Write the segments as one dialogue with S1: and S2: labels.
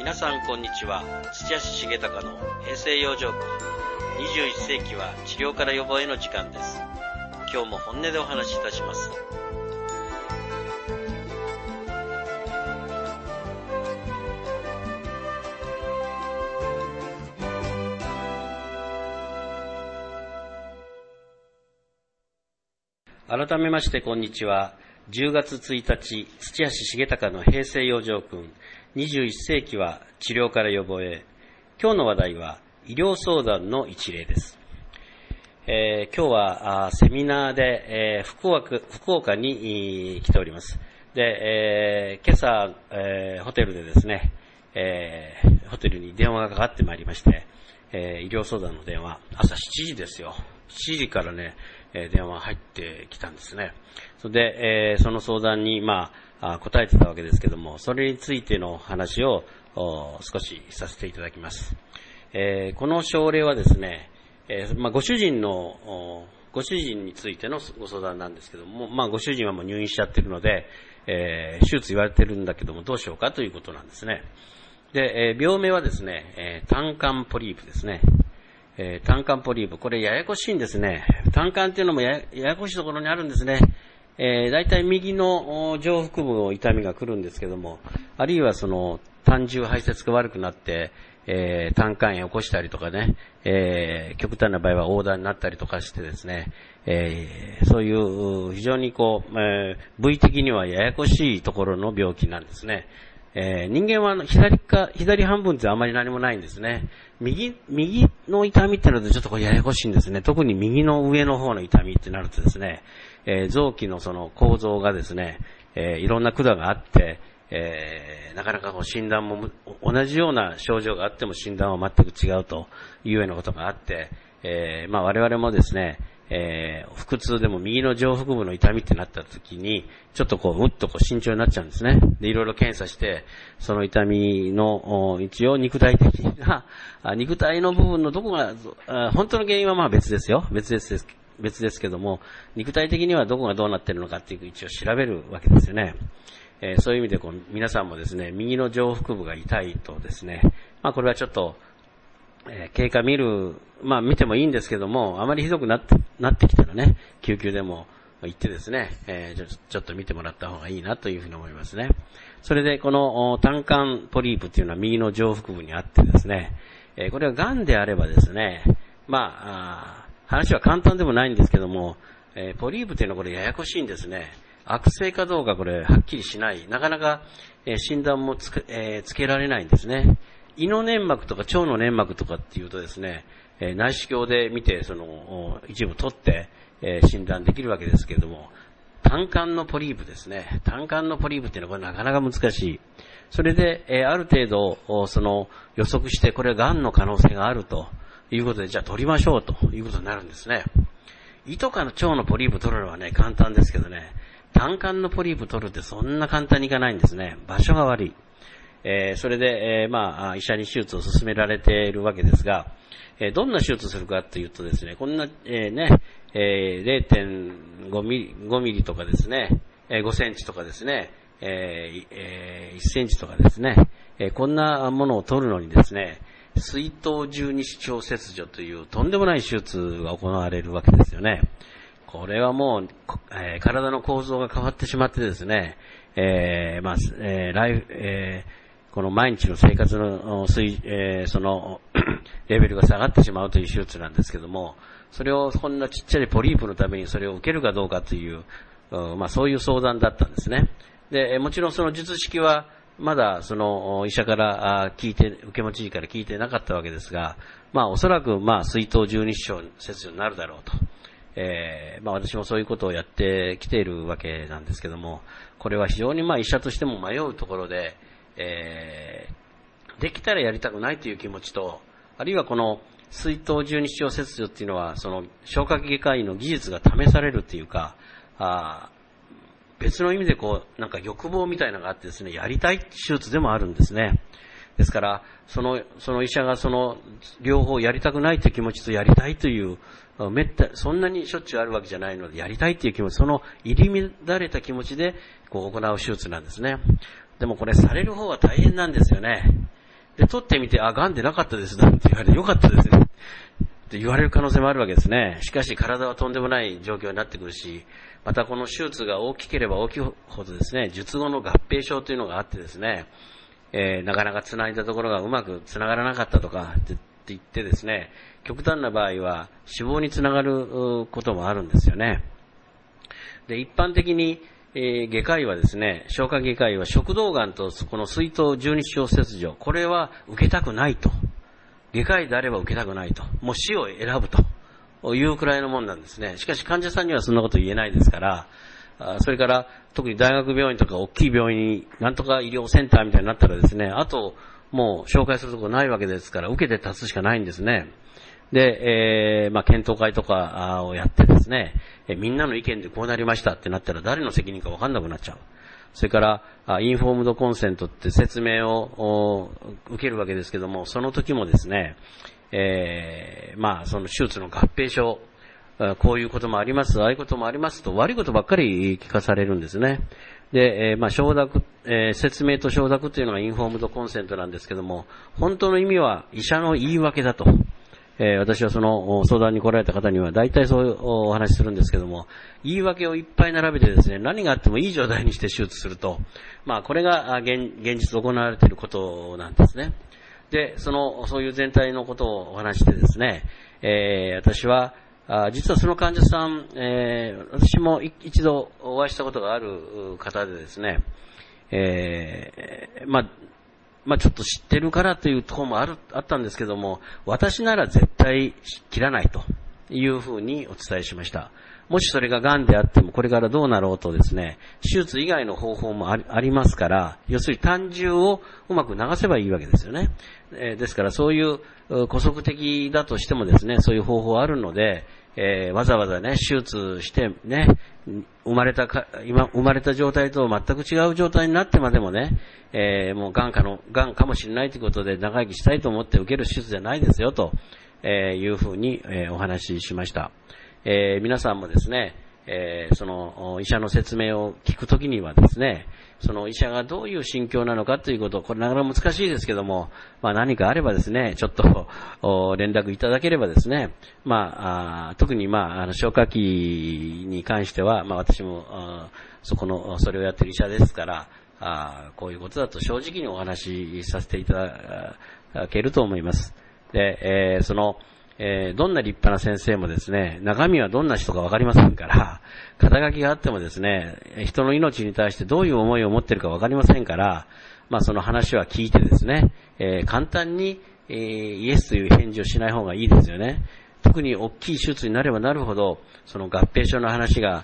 S1: 皆さんこんにちは。土屋重隆の平成養生訓。21世紀は治療から予防への時間です。今日も本音でお話しいたします。改めましてこんにちは。10月1日、土屋重隆の平成養生訓。21世紀は治療から予防へ。今日の話題は医療相談の一例です。今日はセミナーで、福岡に来ております。で、今朝、ホテルでですね、ホテルに電話がかかってまいりまして、医療相談の電話、朝7時ですよ。7時からね、電話入ってきたんですね。それで、その相談に答えてたわけですけども、それについての話を少しさせていただきます。この症例はですね、ご主人についてのご相談なんですけども、ご主人はもう入院しちゃってるので、手術言われてるんだけどもどうしようかということなんですね。で、病名はですね、胆管ポリープですね。胆管ポリープ、これややこしいんですね。胆管っていうのもややこしいところにあるんですね。だいたい右の上腹部の痛みが来るんですけども、あるいはその胆汁排泄が悪くなって、胆管炎を起こしたりとかね、極端な場合は横断になったりとかしてですね、そういう非常に部位的にはややこしいところの病気なんですね。人間は左半分ってあまり何もないんですね。右の痛みってのはちょっとややこしいんですね。特に右の上の方の痛みってなるとですね、臓器のその構造がですね、いろんな管があって、なかなか診断も同じような症状があっても診断は全く違うというようなことがあって、我々もですね、腹痛でも右の上腹部の痛みってなった時にちょっとうっと慎重になっちゃうんですね。で、いろいろ検査してその痛みの一応肉体的な肉体の部分のどこが本当の原因は別ですよ。別ですけども、肉体的にはどこがどうなっているのかっていう一応調べるわけですよね。そういう意味で皆さんもですね、右の上腹部が痛いとですね、これはちょっと経過見てもいいんですけども、あまりひどくなってきたらね、救急でも行ってですね、ちょっと見てもらった方がいいなというふうに思いますね。それでこの胆管ポリープっていうのは右の上腹部にあってですね、これは癌であればですね、話は簡単でもないんですけども、ポリープっていうのはこれややこしいんですね。悪性かどうかこれはっきりしない。なかなか診断もつけられないんですね。胃の粘膜とか腸の粘膜とかっていうとですね、内視鏡で見てその一部取って診断できるわけですけれども、胆管のポリープですね。胆管のポリープっていうのはこれなかなか難しい。それである程度その予測してこれは癌の可能性があるということで、じゃあ取りましょうということになるんですね。胃とかの腸のポリープ取るのはね簡単ですけどね、胆管のポリープ取るってそんな簡単にいかないんですね。場所が悪い。それで、医者に手術を勧められているわけですが、どんな手術するかというとですね、こんな、0.5 ミリとかですね、5センチとかですね、1センチとかですね、こんなものを取るのにですね、水頭十二指腸切除というとんでもない手術が行われるわけですよね。これはもう、体の構造が変わってしまってですね、この毎日の生活のそのレベルが下がってしまうという手術なんですけども、それをこんなちっちゃいポリープのためにそれを受けるかどうかという、そういう相談だったんですね。で、もちろんその術式はまだその医者から受け持ち医から聞いてなかったわけですが、おそらく水頭十二指腸切除になるだろうと。私もそういうことをやってきているわけなんですけども、これは非常に医者としても迷うところで、できたらやりたくないという気持ちと、あるいはこの水頭十二指腸切除っていうのはその消化器外科医の技術が試されるっていうか、別の意味でなんか欲望みたいなのがあってですね、やりたい手術でもあるんですね。ですからその医者がその両方やりたくないという気持ちとやりたいというそんなにしょっちゅうあるわけじゃないので、やりたいという気持ち、その入り乱れた気持ちで行う手術なんですね。でもこれされる方は大変なんですよね。 で、取ってみて、癌でなかったですなんて言われて、よかったですね。って言われる可能性もあるわけですね。しかし体はとんでもない状況になってくるし、またこの手術が大きければ大きいほどですね、術後の合併症というのがあってですね、なかなか繋いだところがうまく繋がらなかったとかって言ってですね、極端な場合は死亡につながることもあるんですよね。で、一般的に、外科医はですね、消化外科医は食道がんとこの膵頭十二指腸切除、これは受けたくないと。外科医であれば受けたくないと。もう死を選ぶというくらいのもんなんですね。しかし患者さんにはそんなこと言えないですから、それから特に大学病院とか大きい病院になんとか医療センターみたいになったらですね、あともう紹介するところないわけですから、受けて立つしかないんですね。で、検討会とかをやってですね、みんなの意見でこうなりましたってなったら誰の責任か分かんなくなっちゃう。それから、インフォームドコンセントって説明を受けるわけですけども、その時もですね、その手術の合併症、こういうこともあります、ああいうこともありますと悪いことばっかり聞かされるんですね。で、承諾、説明と承諾というのがインフォームドコンセントなんですけども、本当の意味は医者の言い訳だと。私はその相談に来られた方には大体そういうお話するんですけども、言い訳をいっぱい並べてですね、何があってもいい状態にして手術すると、これが現実行われていることなんですね。で、そういう全体のことをお話してですね、私は、実はその患者さん、私も一度お会いしたことがある方でですね、ちょっと知ってるからというところもあったんですけども、私なら絶対切らないというふうにお伝えしました。もしそれが癌であってもこれからどうなろうとですね、手術以外の方法もありますから、要するに胆汁をうまく流せばいいわけですよね。ですからそういう姑息的だとしてもですね、そういう方法あるので、わざわざね、手術してね、生まれた状態と全く違う状態になってまでもね、もう癌かもしれないということで長生きしたいと思って受ける手術じゃないですよというふうにお話ししました。皆さんもですね、その医者の説明を聞くときにはですね、その医者がどういう心境なのかということ、これなかなか難しいですけども、何かあればですね、ちょっと連絡いただければですね、特に消化器に関しては、私もそれをやっている医者ですから、こういうことだと正直にお話しさせていただけると思います。で、どんな立派な先生もですね、中身はどんな人かわかりませんから、肩書きがあってもですね、人の命に対してどういう思いを持っているかわかりませんから、その話は聞いてですね、簡単に、イエスという返事をしない方がいいですよね。特に大きい手術になればなるほど、その合併症の話が、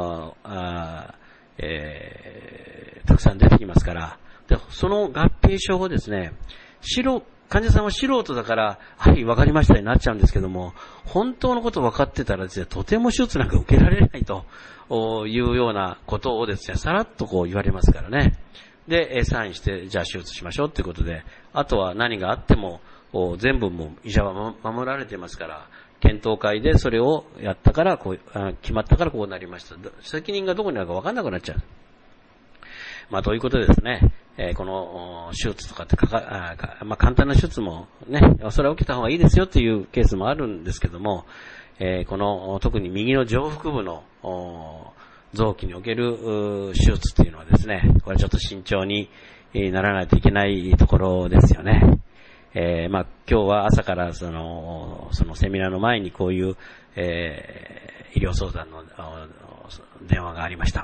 S1: たくさん出てきますから、でその合併症をですね、患者さんは素人だから、はい、わかりましたになっちゃうんですけども、本当のこと分かってたらですね、とても手術なんか受けられないというようなことをですね、さらっと言われますからね。で、サインして、じゃあ手術しましょうということで、あとは何があっても、全部もう医者は守られてますから、検討会でそれをやったから、決まったからこうなりました。責任がどこにあるか分かんなくなっちゃう。ということでですね、この手術とかって簡単な手術もね、それは受けた方がいいですよというケースもあるんですけども、特に右の上腹部の臓器における手術というのはですね、これちょっと慎重にならないといけないところですよね。今日は朝からそのセミナーの前にこういう、医療相談の電話がありました。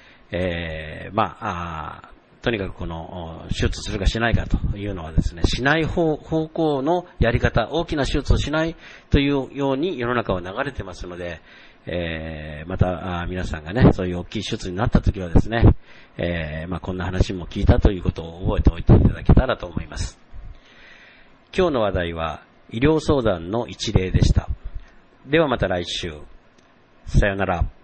S1: とにかくこの手術するかしないかというのはですね、しない方向のやり方、大きな手術をしないというように世の中は流れてますので、また皆さんがね、そういう大きい手術になった時はですね、こんな話も聞いたということを覚えておいていただけたらと思います。今日の話題は医療相談の一例でした。ではまた来週。さよなら。